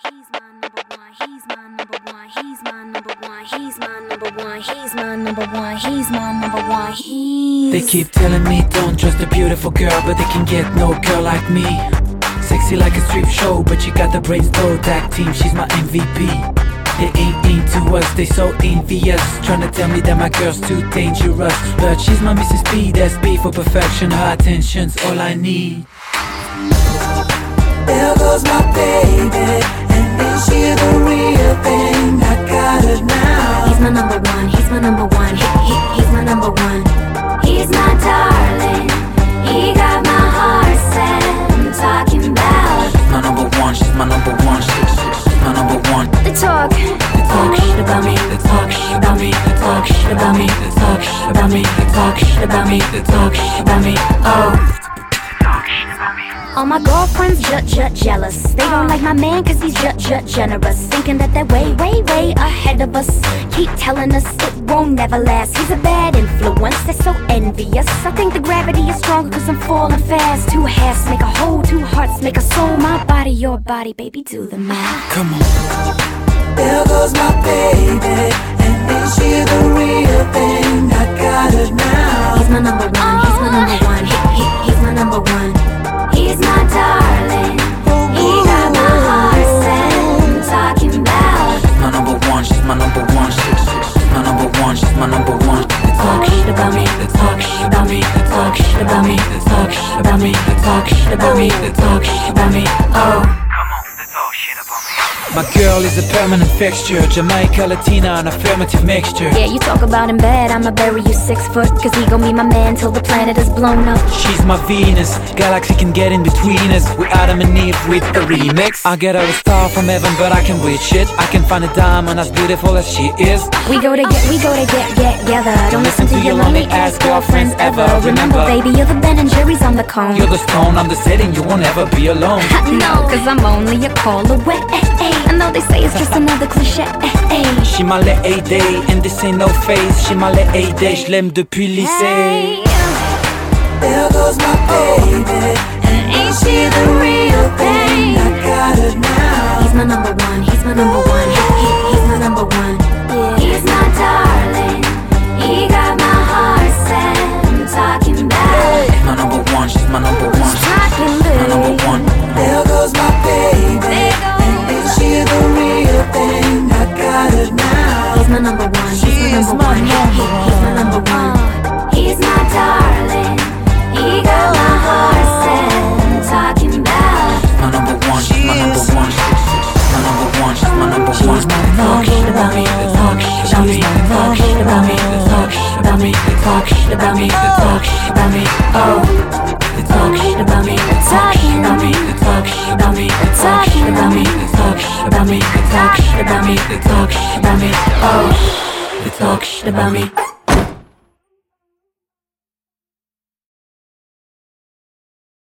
He's my number one. He's my number one. He's my number one. He's my number one. He's my number one. He's my number one. They keep telling me don't trust a beautiful girl, but they can get no girl like me. Sexy like a strip show, but she got the braids though. Tag team, she's my MVP. They ain't into us, they so envious, trying to tell me that my girl's too dangerous. But she's my Mrs. P, that's B for perfection. Her attention's all I need. There goes my baby, and is she the real thing? I got it now. He's my number one. He's my number one. He's my number one. He's my darling. He got my heart set. I'm talking about. She's my number one. She's my number one. She's my number one. They talk shit about me. They talk shit about me. They talk shit about me. They talk shit about me. They talk shit about me. They talk shit about me. Oh. All my girlfriends jealous. They don't like my man cause he's generous. Thinking that they're way ahead of us. Keep telling us it won't never last. He's a bad influence, they're so envious. I think the gravity is stronger cause I'm falling fast. Two halves make a whole, two hearts make a soul. My body, your body, baby, do the math. Come on. There goes my baby, and is she the real thing? I got it now. He's my number one, he's my number one. He's my number one. He's my darling. He got my heart set. I'm talking about. She's my number one. She's my number one. She's my number one. She's my number one. They talk shit about me. They talk shit about me. They talk shit about me. They talk shit about me. They talk shit about me. They talk shit about me. Oh. My girl is a permanent fixture, Jamaica, Latina, an affirmative mixture. Yeah, you talk about him bad, I'ma bury you 6 foot. Cause he gon' be my man till the planet is blown up. She's my Venus, galaxy can get in between us. We Adam and Eve with a remix. I get her a star from heaven, but I can reach it. I can find a diamond as beautiful as she is. We go to get together. Don't listen to your lonely ass girlfriends ever. Remember, baby, you're the Ben and Jerry's on the cone. You're the stone, I'm the setting, you won't ever be alone. No, cause I'm only a call away. I know they say it's just another cliché. She m'a aidé, and this ain't no phase. She m'a aidé, je l'aime depuis le lycée. There goes my baby, and ain't she the real thing? I got it now. He's my number one, he's my number one. He's my number one. He's my darling. He got my heart set. I'm talking about. She's my number one, she's my number one. She's my number one. There goes my baby, and is she the real thing? I got it now. He's my number one, he's my number one. He's my number one. He's my darling. He got my heart set. I'm talking about. She's my number one, she's my number one. She's my number one, she's my number one. They talk shit about me, they talk shit about me, they talk shit about me, they talk shit about me, they talk shit about me, they talk shit about me. Oh, they talk shit about me, they talk shit about me, they talk shit about me, they talk shit about me, they talk shit about me, they talk shit about me, they talk shit about me. Oh, they talk shit about me.